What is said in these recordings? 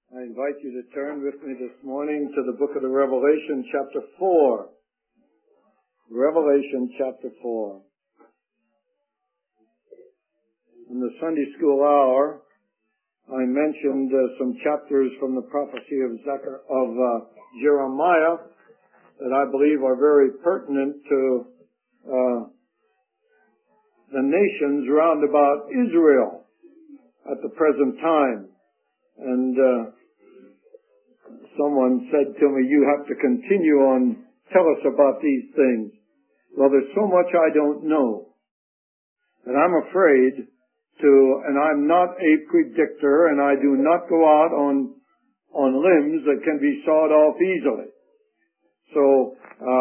I invite you to turn with me this morning to the book of the Revelation, chapter 4. Revelation, chapter 4. In the Sunday school hour, I mentioned some chapters from the prophecy of Jeremiah that I believe are very pertinent to the nations round about Israel at the present time. And someone said to me, you have to continue on, tell us about these things. Well, there's so much I don't know. And I'm afraid and I'm not a predictor, and I do not go out on limbs that can be sawed off easily. So,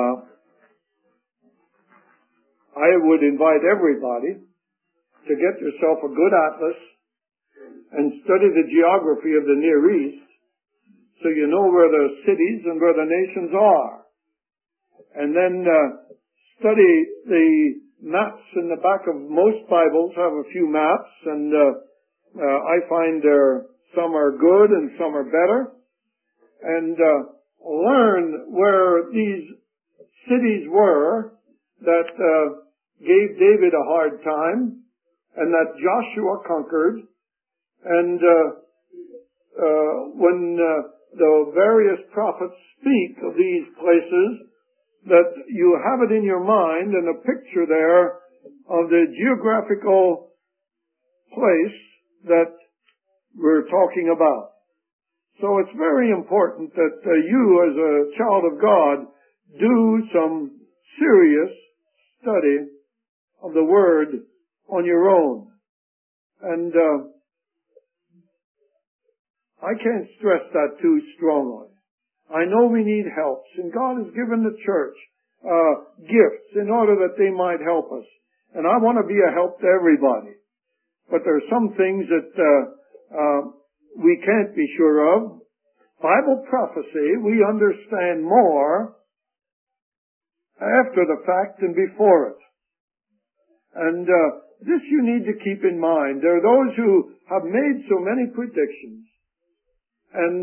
I would invite everybody to get yourself a good atlas and study the geography of the Near East so you know where the cities and where the nations are. And then study the maps in the back of most Bibles have a few maps, and I find some are good and some are better. And learn where these cities were that gave David a hard time and that Joshua conquered. And when the various prophets speak of these places, that you have it in your mind and a picture there of the geographical place that we're talking about. So it's very important that you as a child of God do some serious study of the Word on your own. And I can't stress that too strongly. I know we need helps, and God has given the church gifts in order that they might help us. And I want to be a help to everybody. But there are some things that we can't be sure of. Bible prophecy, we understand more after the fact than before it. And this you need to keep in mind. There are those who have made so many predictions, and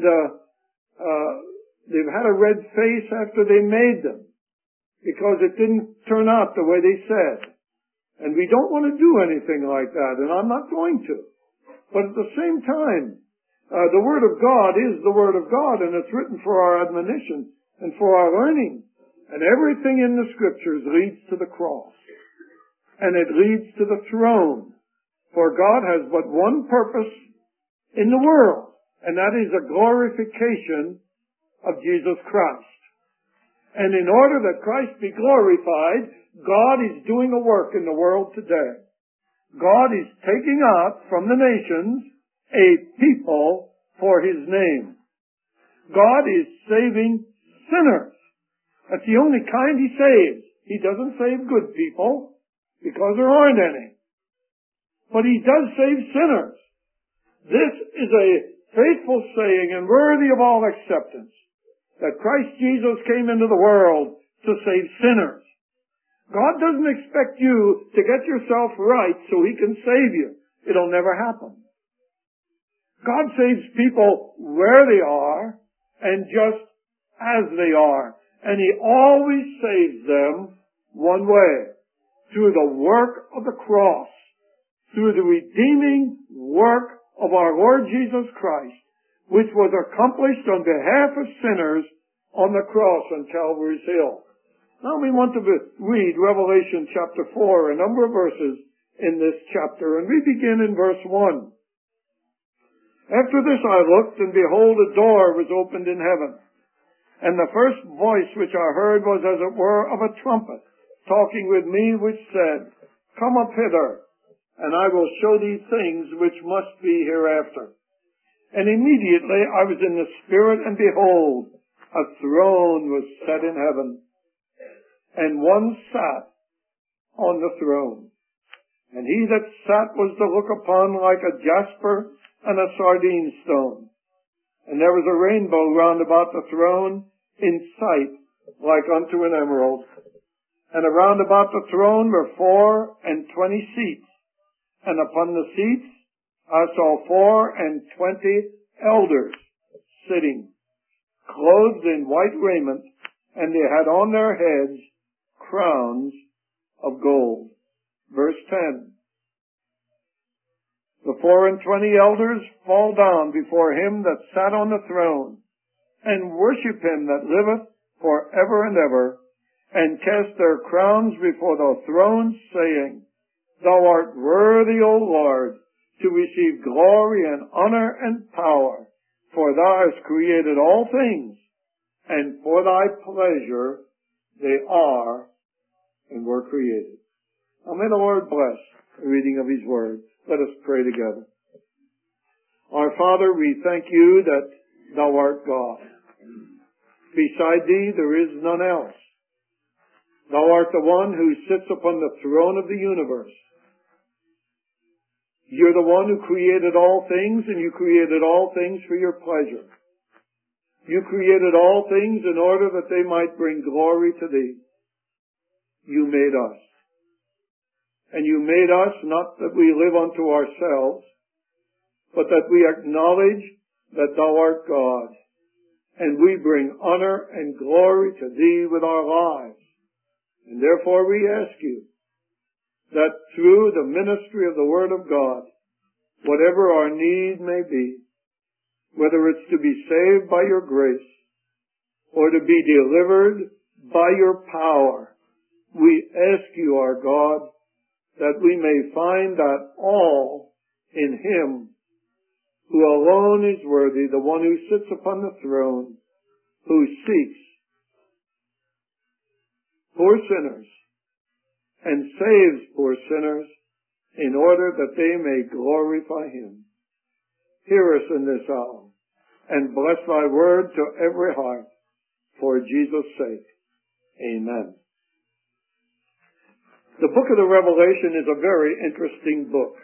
they've had a red face after they made them because it didn't turn out the way they said. And we don't want to do anything like that, and I'm not going to. But at the same time, the Word of God is the Word of God, and it's written for our admonition and for our learning. And everything in the Scriptures leads to the cross. And it leads to the throne. For God has but one purpose in the world, and that is a glorification of Jesus Christ. And in order that Christ be glorified, God is doing a work in the world today. God is taking out from the nations a people for His name. God is saving sinners. That's the only kind He saves. He doesn't save good people because there aren't any. But He does save sinners. This is a faithful saying and worthy of all acceptance, that Christ Jesus came into the world to save sinners. God doesn't expect you to get yourself right so He can save you. It'll never happen. God saves people where they are and just as they are. And He always saves them one way, through the work of the cross, through the redeeming work of our Lord Jesus Christ, which was accomplished on behalf of sinners on the cross on Calvary's Hill. Now we want to read Revelation chapter 4, a number of verses in this chapter, and we begin in verse 1. After this I looked, and behold, a door was opened in heaven. And the first voice which I heard was as it were of a trumpet, talking with me, which said, Come up hither, and I will show thee things which must be hereafter. And immediately I was in the Spirit, and behold, a throne was set in heaven, and one sat on the throne. And he that sat was to look upon like a jasper and a sardine stone. And there was a rainbow round about the throne, in sight like unto an emerald. And around about the throne were 24 seats, and upon the seats I saw 24 elders, sitting, clothed in white raiment, and they had on their heads crowns of gold. Verse 10. The 24 elders fall down before him that sat on the throne, and worship him that liveth for ever and ever, and cast their crowns before the throne, saying, Thou art worthy, O Lord, to receive glory and honor and power, for thou hast created all things, and for thy pleasure they are and were created. Now may the Lord bless the reading of his word. Let us pray together. Our Father, we thank you that thou art God. Beside thee there is none else. Thou art the one who sits upon the throne of the universe. You're the one who created all things, and you created all things for your pleasure. You created all things in order that they might bring glory to thee. You made us. And you made us not that we live unto ourselves, but that we acknowledge that thou art God. And we bring honor and glory to thee with our lives. And therefore we ask you that through the ministry of the Word of God, whatever our need may be, whether it's to be saved by your grace or to be delivered by your power, we ask you, our God, that we may find that all in him who alone is worthy, the one who sits upon the throne, who seeks poor sinners and saves poor sinners in order that they may glorify him. Hear us in this hour and bless thy word to every heart for Jesus' sake. Amen. The book of the Revelation is a very interesting book.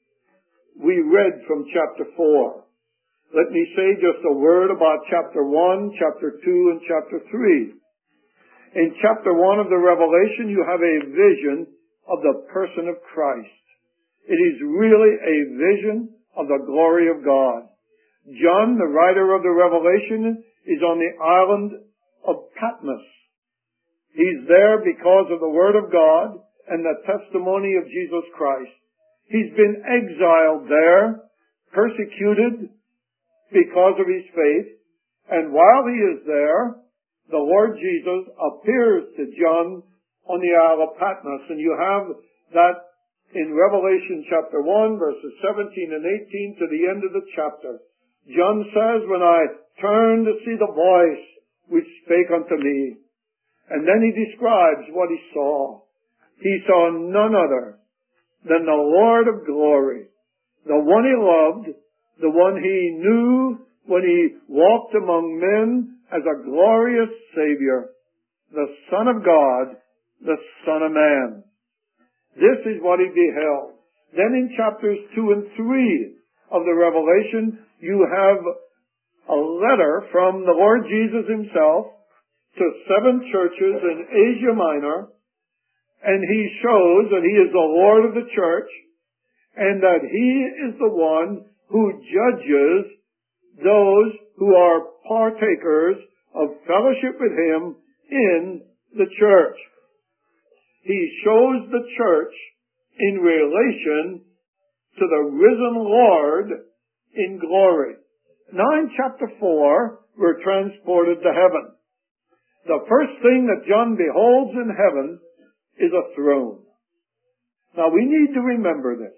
We read from chapter 4. Let me say just a word about chapter 1, chapter 2, and chapter 3. In chapter 1 of the Revelation, you have a vision of the person of Christ. It is really a vision of the glory of God. John, the writer of the Revelation, is on the island of Patmos. He's there because of the Word of God and the testimony of Jesus Christ. He's been exiled there, persecuted because of his faith, and while he is there, the Lord Jesus appears to John on the Isle of Patmos, and you have that in Revelation chapter 1, verses 17 and 18 to the end of the chapter. John says, when I turned to see the voice which spake unto me, and then he describes what he saw. He saw none other than the Lord of glory, the one he loved, the one he knew when he walked among men as a glorious Savior, the Son of God, the Son of Man. This is what he beheld. Then in chapters 2 and 3 of the Revelation, you have a letter from the Lord Jesus himself to 7 churches in Asia Minor, and he shows that he is the Lord of the church, and that he is the one who judges those who are partakers of fellowship with him in the church. He shows the church in relation to the risen Lord in glory. Now in chapter 4, we're transported to heaven. The first thing that John beholds in heaven is a throne. Now we need to remember this.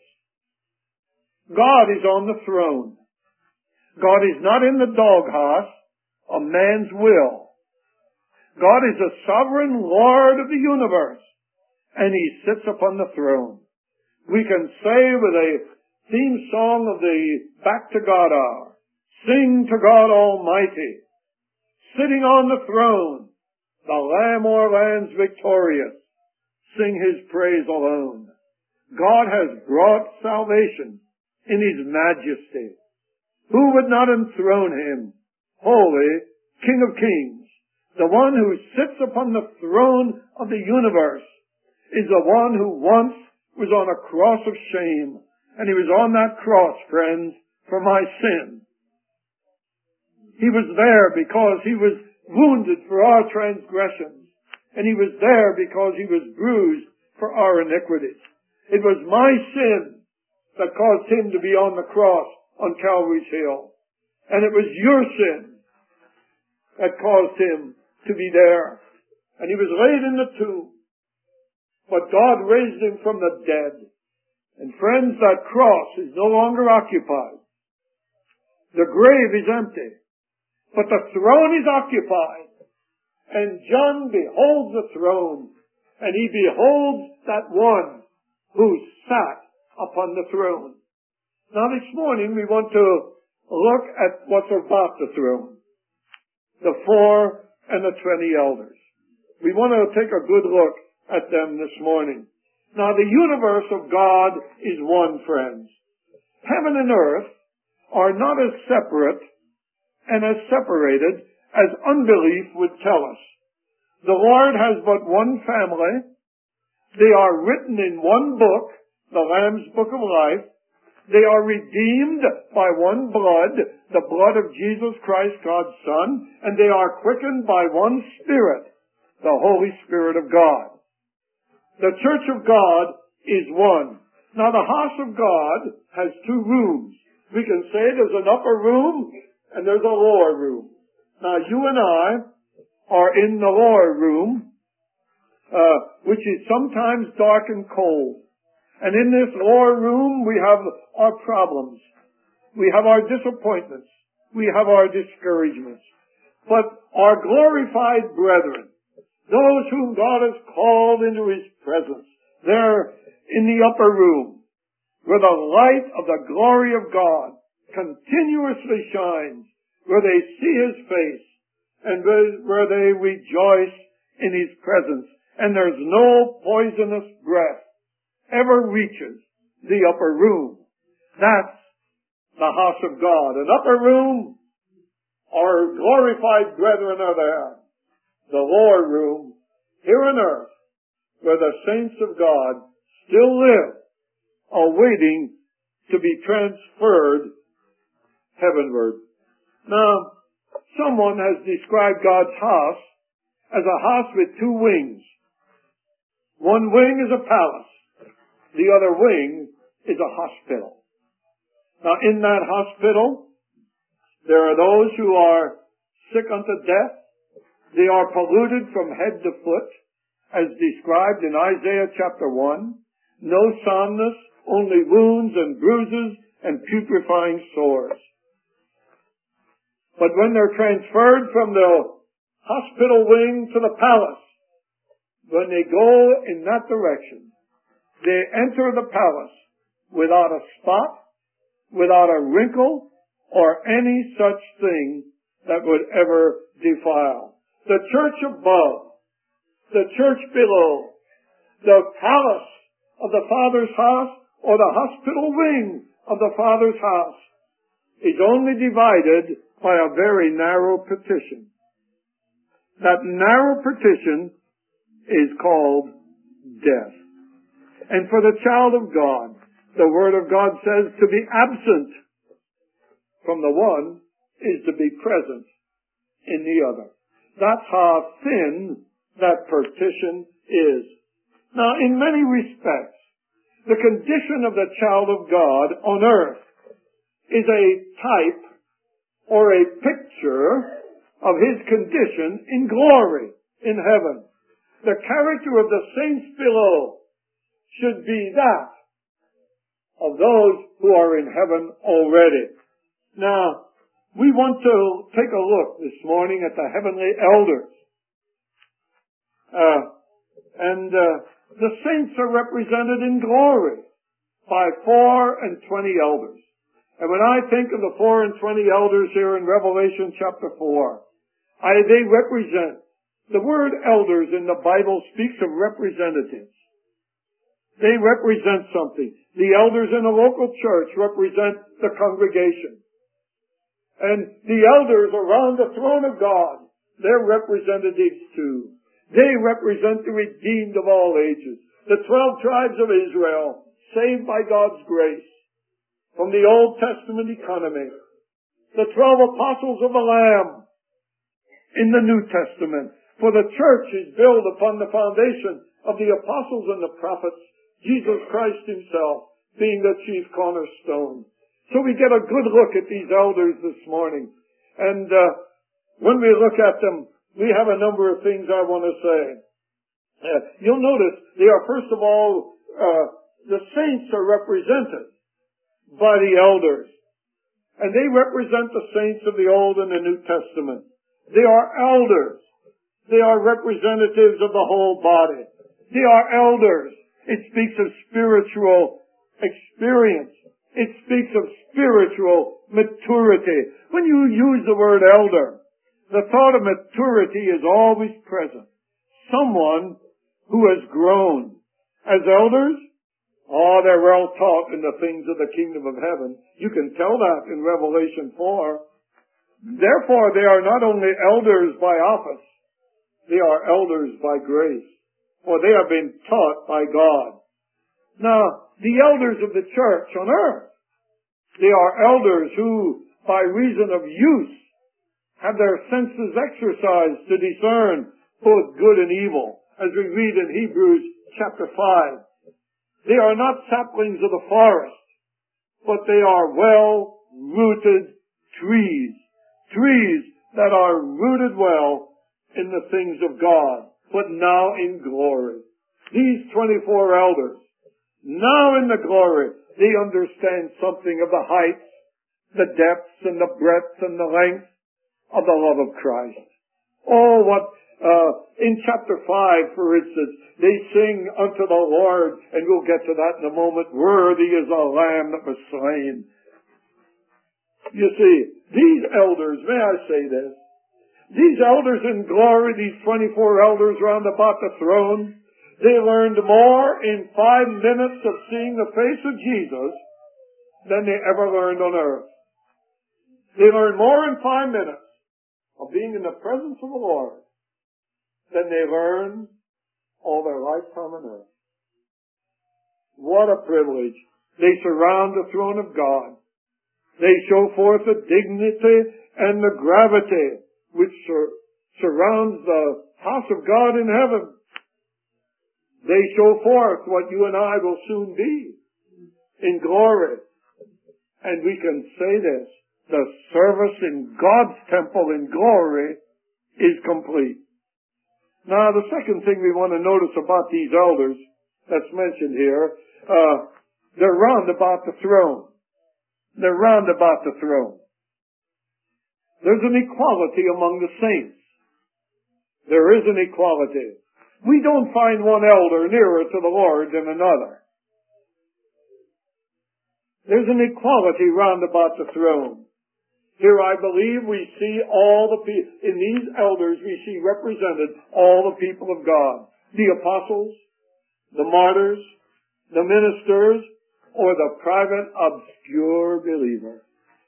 God is on the throne. God is not in the doghouse of man's will. God is the sovereign Lord of the universe, and he sits upon the throne. We can say with a theme song of the Back to God Hour, sing to God Almighty, sitting on the throne, the Lamb o'er lands victorious, sing his praise alone. God has brought salvation in his majesty. Who would not enthrone him? Holy King of Kings, the one who sits upon the throne of the universe, is the one who once was on a cross of shame, and he was on that cross, friends, for my sin. He was there because He was wounded for our transgressions. And He was there because He was bruised for our iniquities. It was my sin that caused Him to be on the cross on Calvary's Hill. And it was your sin that caused Him to be there. And He was laid in the tomb. But God raised Him from the dead. And friends, that cross is no longer occupied. The grave is empty. But the throne is occupied. And John beholds the throne. And he beholds that one who sat upon the throne. Now this morning we want to look at what's about the throne. The 4 and the 20 elders. We want to take a good look at them this morning. Now the universe of God is one, friends. Heaven and earth are not as separate and as separated as unbelief would tell us. The Lord has but one family. They are written in one book, the Lamb's Book of Life. They are redeemed by one blood, the blood of Jesus Christ, God's Son, and they are quickened by one Spirit, the Holy Spirit of God. The Church of God is one. Now the house of God has 2 rooms. We can say there's an upper room and there's a lower room. Now you and I are in the lower room, which is sometimes dark and cold. And in this lower room we have our problems. We have our disappointments. We have our discouragements. But our glorified brethren, those whom God has called into His presence, they're in the upper room, where the light of the glory of God continuously shines, where they see His face, and where they rejoice in His presence. And there's no poisonous breath ever reaches the upper room. That's the house of God. An upper room, our glorified brethren are there. The lower room, here on earth, where the saints of God still live, awaiting to be transferred heavenward. Now, someone has described God's house as a house with 2 wings. One wing is a palace. The other wing is a hospital. Now, in that hospital, there are those who are sick unto death. They are polluted from head to foot, as described in Isaiah chapter 1. No soundness, only wounds and bruises and putrefying sores. But when they're transferred from the hospital wing to the palace, when they go in that direction, they enter the palace without a spot, without a wrinkle, or any such thing that would ever defile. The church above, the church below, the palace of the Father's house, or the hospital wing of the Father's house, is only divided by a very narrow partition. That narrow partition is called death. And for the child of God, the Word of God says to be absent from the one is to be present in the other. That's how thin that partition is. Now, in many respects, the condition of the child of God on earth is a type or a picture of His condition in glory in heaven. The character of the saints below should be that of those who are in heaven already. Now, we want to take a look this morning at the heavenly elders. The saints are represented in glory by 4 and 20 elders. And when I think of the 4 and 20 elders here in Revelation chapter 4, they represent, the word elders in the Bible speaks of representatives. They represent something. The elders in a local church represent the congregation. And the elders around the throne of God, they're representatives too. They represent the redeemed of all ages. The 12 tribes of Israel, saved by God's grace from the Old Testament economy the 12 apostles of the Lamb in the New Testament. For the church is built upon the foundation of the apostles and the prophets, Jesus Christ himself being the chief cornerstone. So we get a good look at these elders this morning. And when we look at them, we have a number of things I want to say. You'll notice they are, first of all, the saints are represented by the elders. And they represent the saints of the Old and the New Testament. They are elders. They are representatives of the whole body. They are elders. It speaks of spiritual experience. It speaks of spiritual maturity. When you use the word elder, the thought of maturity is always present. Someone who has grown. As elders, they're well taught in the things of the kingdom of heaven. You can tell that in Revelation 4. Therefore, they are not only elders by office, they are elders by grace, for they have been taught by God. Now, the elders of the church on earth, they are elders who, by reason of use, have their senses exercised to discern both good and evil, as we read in Hebrews chapter 5. They are not saplings of the forest, but they are well-rooted trees. Trees that are rooted well in the things of God, but now in glory. These 24 elders, now in the glory, they understand something of the heights, the depths, and the breadth, and the length of the love of Christ. In chapter 5, for instance, they sing unto the Lord, and we'll get to that in a moment, worthy is the Lamb that was slain. You see, these elders, may I say this, these elders in glory, these 24 elders round about the throne, they learned more in 5 minutes of seeing the face of Jesus than they ever learned on earth. They learned more in 5 minutes of being in the presence of the Lord than they learned all their lifetime on earth. What a privilege. They surround the throne of God. They show forth the dignity and the gravity which surrounds the house of God in heaven. They show forth what you and I will soon be in glory. And we can say this, the service in God's temple in glory is complete. Now, the second thing we want to notice about these elders that's mentioned here, they're round about the throne. They're round about the throne. There's an equality among the saints. There is an equality. We don't find one elder nearer to the Lord than another. There's an equality round about the throne. Here I believe we see all the people, in these elders we see represented all the people of God. The apostles, the martyrs, the ministers, or the private obscure believer.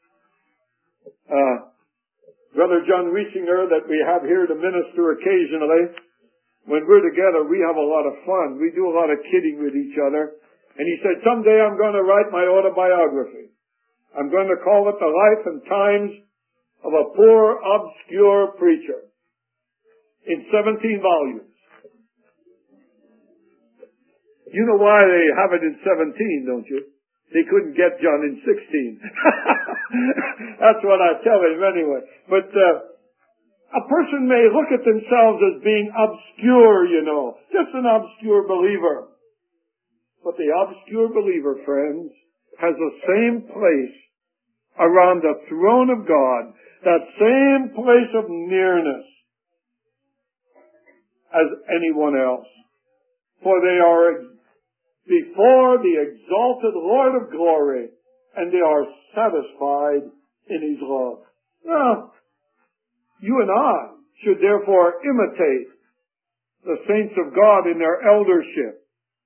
Brother John Riesinger that we have here to minister occasionally, when we're together we have a lot of fun. We do a lot of kidding with each other. And he said, someday I'm going to write my autobiography. I'm going to call it The Life and Times of a Poor, Obscure Preacher in 17 volumes. You know why they have it in 17, don't you? They couldn't get John in 16. That's what I tell him anyway. But a person may look at themselves as being obscure, just an obscure believer. But the obscure believer, friends, has the same place around the throne of God, that same place of nearness as anyone else. For they are before the exalted Lord of glory, and they are satisfied in His love. Now, you and I should therefore imitate the saints of God in their eldership.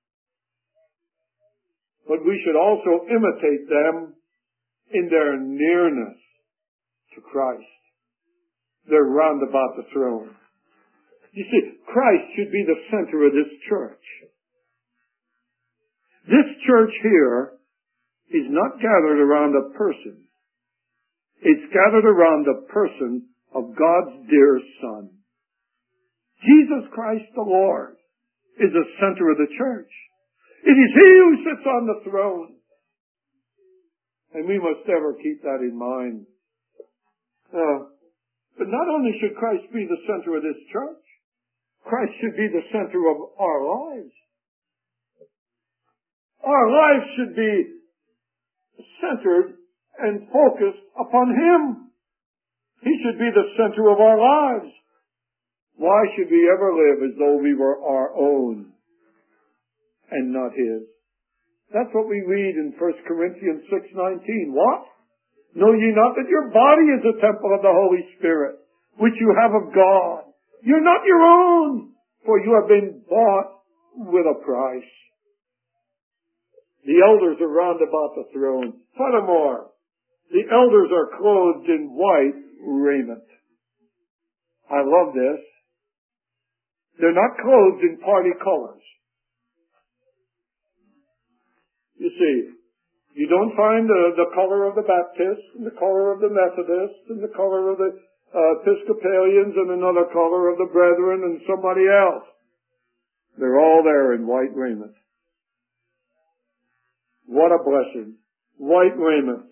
But we should also imitate them in their nearness to Christ. They're round about the throne. You see, Christ should be the center of this church. This church here is not gathered around a person. It's gathered around the person of God's dear Son. Jesus Christ the Lord is the center of the church. It is He who sits on the throne. And we must ever keep that in mind. But not only should Christ be the center of this church, Christ should be the center of our lives. Our lives should be centered and focused upon Him. He should be the center of our lives. Why should we ever live as though we were our own and not His? That's what we read in 1 Corinthians 6:19. What? Know ye not that your body is a temple of the Holy Spirit, which you have of God? You're not your own, for you have been bought with a price. The elders are round about the throne. Furthermore, the elders are clothed in white raiment. I love this. They're not clothed in party colors. You see, you don't find the color of the Baptists, and the color of the Methodists, and the color of the Episcopalians, and another color of the Brethren, and somebody else. They're all there in white raiment. What a blessing. White raiment.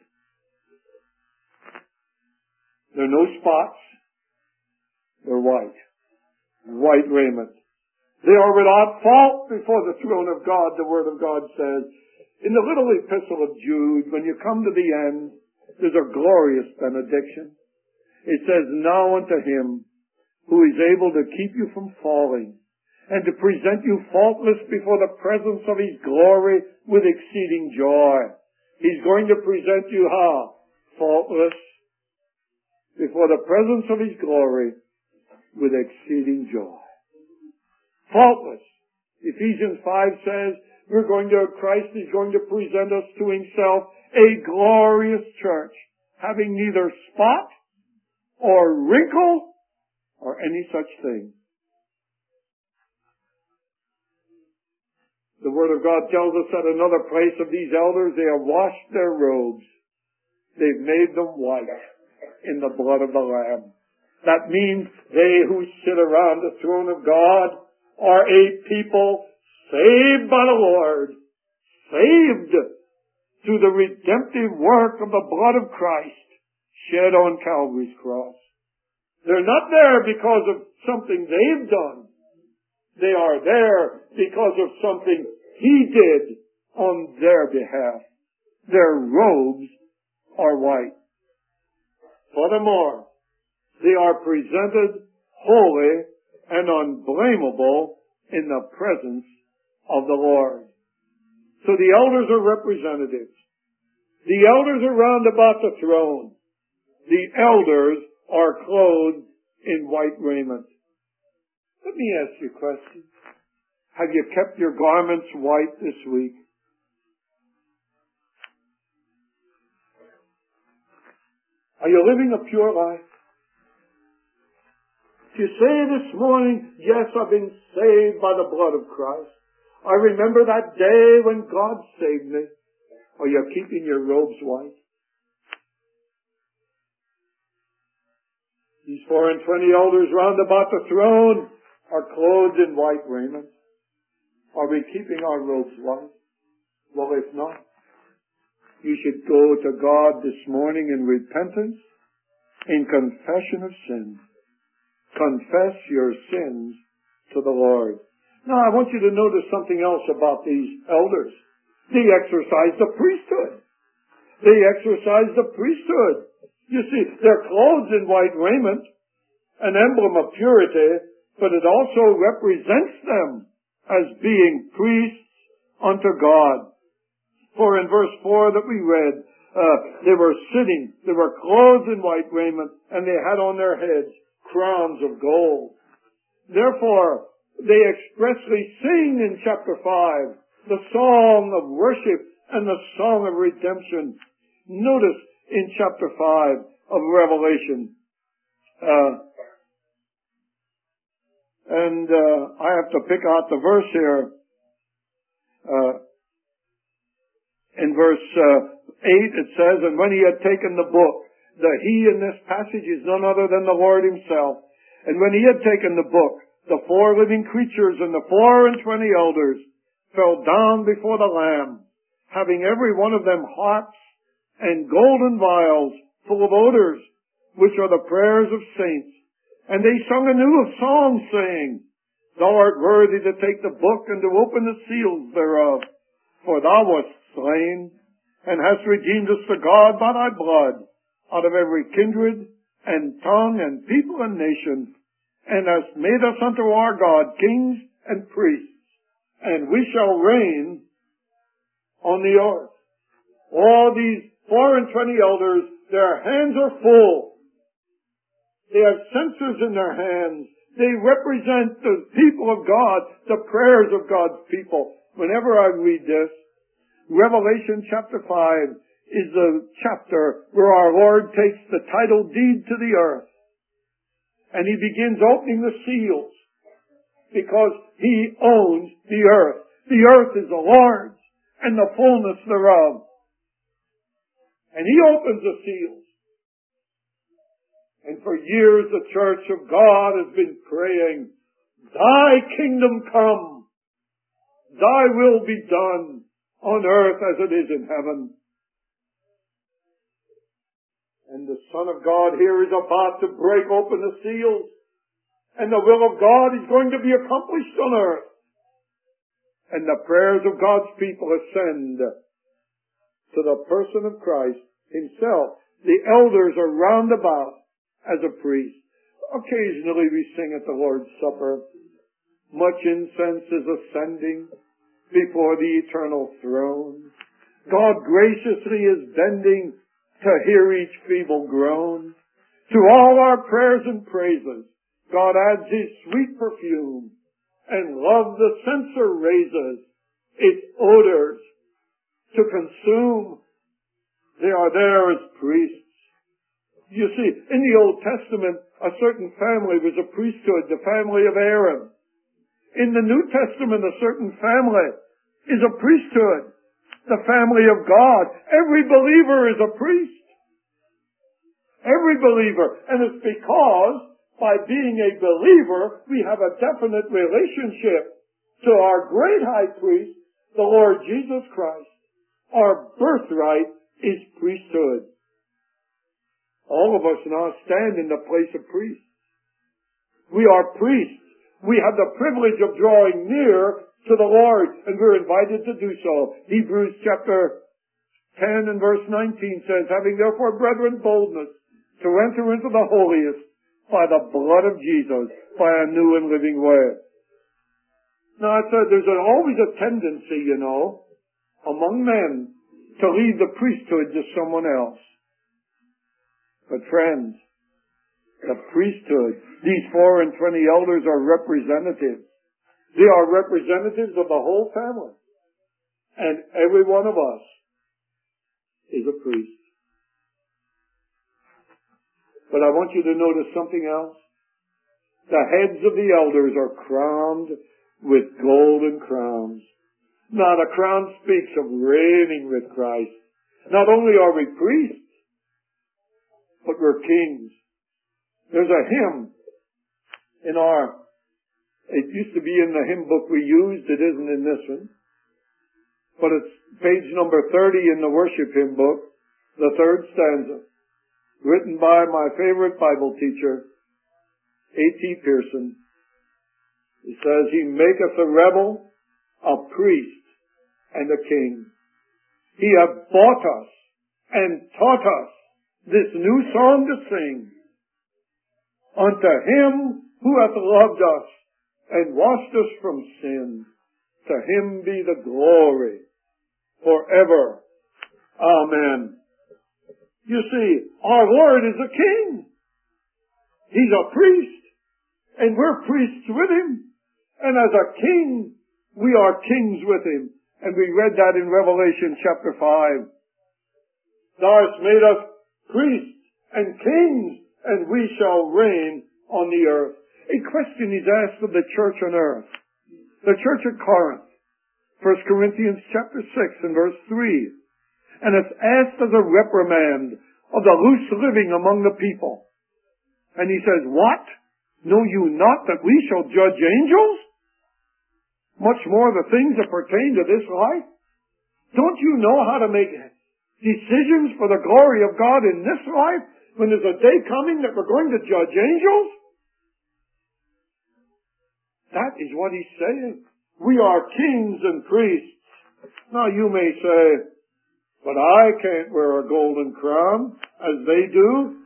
There are no spots. They're white. White raiment. They are without fault before the throne of God, the Word of God says. In the little epistle of Jude, when you come to the end, there's a glorious benediction. It says, now unto Him who is able to keep you from falling and to present you faultless before the presence of His glory with exceeding joy. He's going to present you how? Faultless before the presence of His glory with exceeding joy. Faultless. Ephesians 5 says, Christ is going to present us to Himself a glorious church, having neither spot or wrinkle or any such thing. The Word of God tells us at another place of these elders, they have washed their robes. They've made them white in the blood of the Lamb. That means they who sit around the throne of God are a people saved by the Lord, saved through the redemptive work of the blood of Christ shed on Calvary's cross. They're not there because of something they've done. They are there because of something He did on their behalf. Their robes are white. Furthermore, they are presented holy and unblameable in the presence of the Lord. So the elders are representatives. The elders are round about the throne. The elders are clothed in white raiment. Let me ask you a question. Have you kept your garments white this week? Are you living a pure life? Do you say this morning, yes, I've been saved by the blood of Christ. I remember that day when God saved me. Are you keeping your robes white? These 24 elders round about the throne are clothed in white raiment. Are we keeping our robes white? Well, if not, you should go to God this morning in repentance, in confession of sin. Confess your sins to the Lord. Now, I want you to notice something else about these elders. They exercise the priesthood. They exercise the priesthood. You see, they're clothed in white raiment, an emblem of purity, but it also represents them as being priests unto God. For in verse 4 that we read, they were sitting, they were clothed in white raiment, and they had on their heads crowns of gold. Therefore, they expressly sing in chapter 5 the song of worship and the song of redemption. Notice in chapter 5 of Revelation, I have to pick out the verse here. In verse 8 it says, and when he had taken the book, The he in this passage is none other than the Lord himself. And when he had taken the book, the 4 living creatures and the 24 elders fell down before the Lamb, having every one of them harps and golden vials full of odors, which are the prayers of saints. And they sung a new song, saying, Thou art worthy to take the book and to open the seals thereof. For thou wast slain, and hast redeemed us to God by thy blood, out of every kindred, and tongue, and people, and nation, and hast made us unto our God kings and priests, and we shall reign on the earth. All these 24 elders, their hands are full. They have censers in their hands. They represent the people of God, the prayers of God's people. Whenever I read this, Revelation chapter 5 is the chapter where our Lord takes the title deed to the earth. And he begins opening the seals because he owns the earth. The earth is the Lord's and the fullness thereof. And he opens the seals. And for years the church of God has been praying, Thy kingdom come, Thy will be done on earth as it is in heaven. And the Son of God here is about to break open the seals, and the will of God is going to be accomplished on earth. And the prayers of God's people ascend to the person of Christ himself. The elders are round about as a priest. Occasionally we sing at the Lord's Supper, much incense is ascending before the eternal throne. God graciously is bending to hear each feeble groan. To all our prayers and praises, God adds his sweet perfume, and love the censer raises its odors to consume. They are there as priests. You see, in the Old Testament, a certain family was a priesthood, the family of Aaron. In the New Testament, a certain family is a priesthood, the family of God. Every believer is a priest. Every believer. And it's because by being a believer, we have a definite relationship to our great high priest, the Lord Jesus Christ. Our birthright is priesthood. All of us now stand in the place of priests. We are priests. We have the privilege of drawing near to the Lord, and we're invited to do so. Hebrews chapter 10 and verse 19 says, Having therefore, brethren, boldness to enter into the holiest by the blood of Jesus, by a new and living way. Now, I said there's always a tendency, among men to leave the priesthood to someone else. But friends, the priesthood, these 24 elders are representatives. They are representatives of the whole family. And every one of us is a priest. But I want you to notice something else. The heads of the elders are crowned with golden crowns. Now the crown speaks of reigning with Christ. Not only are we priests, but we're kings. There's a hymn in it used to be in the hymn book we used, it isn't in this one. But it's page number 30 in the worship hymn book, the third stanza, written by my favorite Bible teacher, A.T. Pierson. It says, He maketh a rebel, a priest, and a king. He hath bought us and taught us this new song to sing. Unto him who hath loved us and washed us from sin, to him be the glory forever. Amen. You see, our Lord is a king. He's a priest, and we're priests with him. And as a king, we are kings with him. And we read that in Revelation chapter 5. Thou hast made us priests and kings, and we shall reign on the earth. A question is asked of the church on earth. The church at Corinth, 1 Corinthians chapter 6 and verse 3. And it's asked as a reprimand, of the loose living among the people. And he says, what? Know you not that we shall judge angels? Much more the things that pertain to this life? Don't you know how to make decisions for the glory of God in this life when there's a day coming that we're going to judge angels? That is what he's saying. We are kings and priests. Now you may say, but I can't wear a golden crown as they do.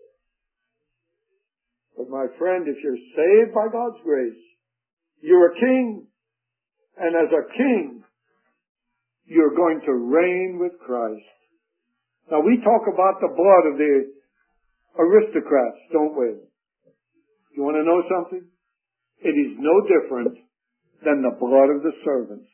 But my friend, if you're saved by God's grace, you're a king. And as a king, you're going to reign with Christ. Now we talk about the blood of the aristocrats, don't we? You want to know something? It is no different than the blood of the servants.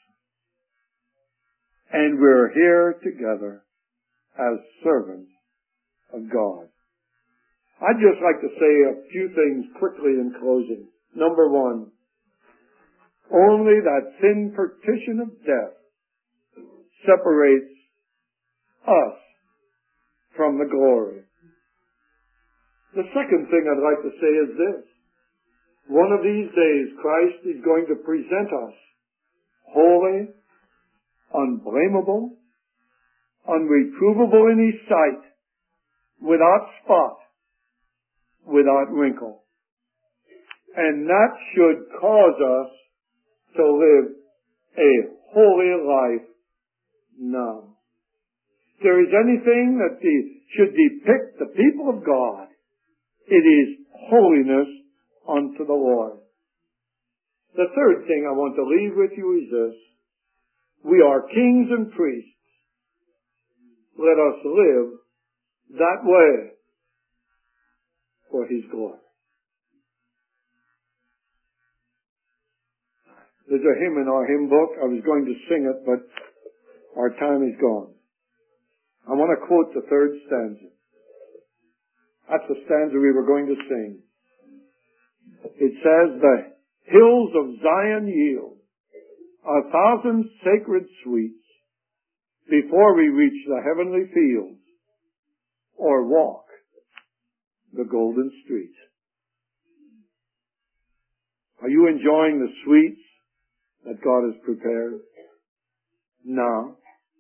And we're here together as servants of God. I'd just like to say a few things quickly in closing. Number one, only that thin partition of death separates us from the glory. The second thing I'd like to say is this. One of these days, Christ is going to present us holy, unblameable, unreprovable in His sight, without spot, without wrinkle. And that should cause us to live a holy life now. If there is anything that should depict the people of God, it is holiness unto the Lord. The third thing I want to leave with you is this. We are kings and priests. Let us live that way for His glory. There's a hymn in our hymn book. I was going to sing it, but our time is gone. I want to quote the third stanza. That's the stanza we were going to sing. It says, the hills of Zion yield 1,000 sacred sweets before we reach the heavenly fields or walk the golden streets. Are you enjoying the sweets that God has prepared? No.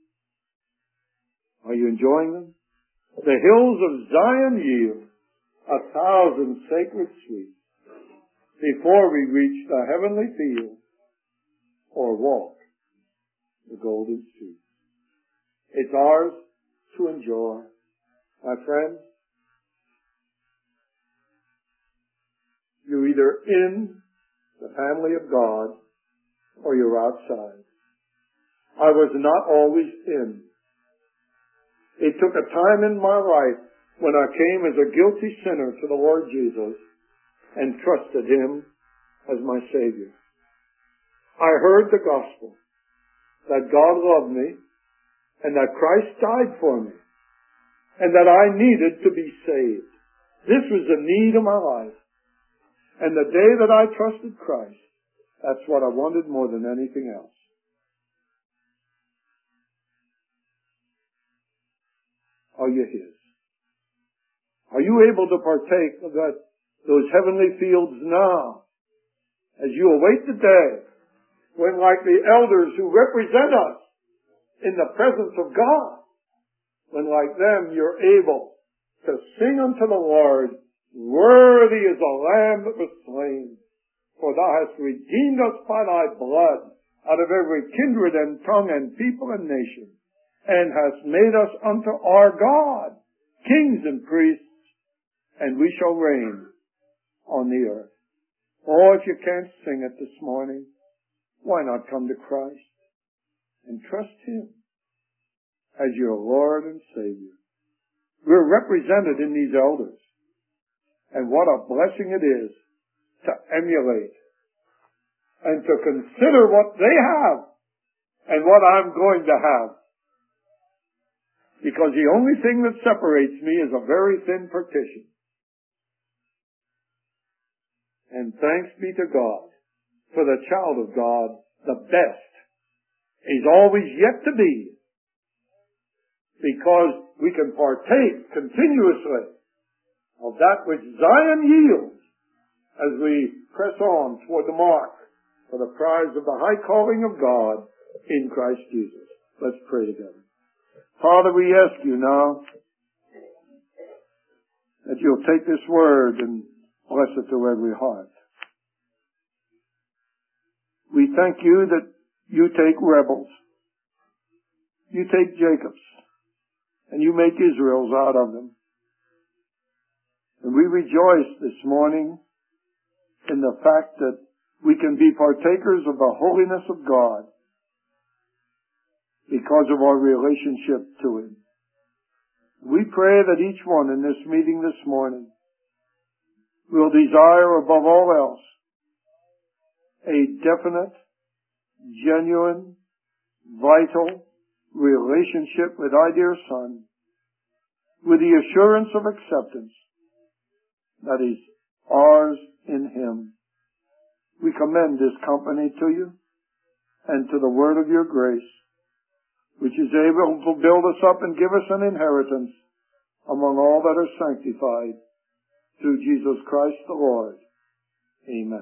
Are you enjoying them? The hills of Zion yield 1,000 sacred sweets before we reach the heavenly field or walk the golden streets. It's ours to enjoy. My friends, you're either in the family of God or you're outside. I was not always in. It took a time in my life when I came as a guilty sinner to the Lord Jesus and trusted Him as my Savior. I heard the gospel that God loved me and that Christ died for me and that I needed to be saved. This was the need of my life. And the day that I trusted Christ, that's what I wanted more than anything else. Are you His? Are you able to partake of those heavenly fields now as you await the day when, like the elders who represent us in the presence of God, when like them you're able to sing unto the Lord, worthy is the Lamb that was slain, for Thou hast redeemed us by Thy blood out of every kindred and tongue and people and nation, and hast made us unto our God kings and priests, and we shall reign on the earth. Oh, if you can't sing it this morning, why not come to Christ and trust Him as your Lord and Savior? We're represented in these elders. And what a blessing it is to emulate and to consider what they have and what I'm going to have. Because the only thing that separates me is a very thin partition. And thanks be to God for the child of God, the best is always yet to be, because we can partake continuously of that which Zion yields as we press on toward the mark for the prize of the high calling of God in Christ Jesus. Let's pray together. Father, we ask you now that you'll take this word and bless it to every heart. We thank you that you take rebels, you take Jacobs, and you make Israels out of them. And we rejoice this morning in the fact that we can be partakers of the holiness of God because of our relationship to Him. We pray that each one in this meeting this morning will desire above all else a definite, genuine, vital relationship with our dear Son, with the assurance of acceptance that is ours in Him. We commend this company to you and to the word of your grace, which is able to build us up and give us an inheritance among all that are sanctified through Jesus Christ the Lord. Amen.